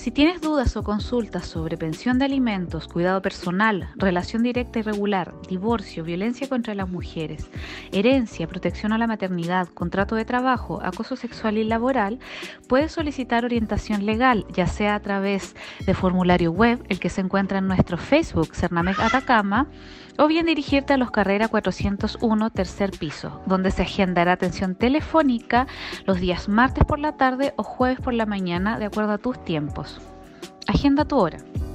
Si tienes dudas o consultas sobre pensión de alimentos, cuidado personal, relación directa y regular, divorcio, violencia contra las mujeres, herencia, protección a la maternidad, contrato de trabajo, acoso sexual y laboral, puedes solicitar orientación legal, ya sea a través de formulario web, el que se encuentra en nuestro Facebook, Cernamec Atacama, o bien dirigirte a los Carrera 401, tercer piso, donde se agendará atención telefónica los días martes por la tarde o jueves por la mañana, de acuerdo a tus tiempos. Agenda tu hora.